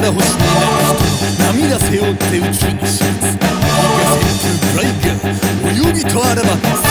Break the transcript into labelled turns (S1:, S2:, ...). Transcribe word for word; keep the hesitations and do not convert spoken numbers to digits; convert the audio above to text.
S1: から星に涙背負って宇宙に進出。いいか旋風ブライガー、泳ぎとあらば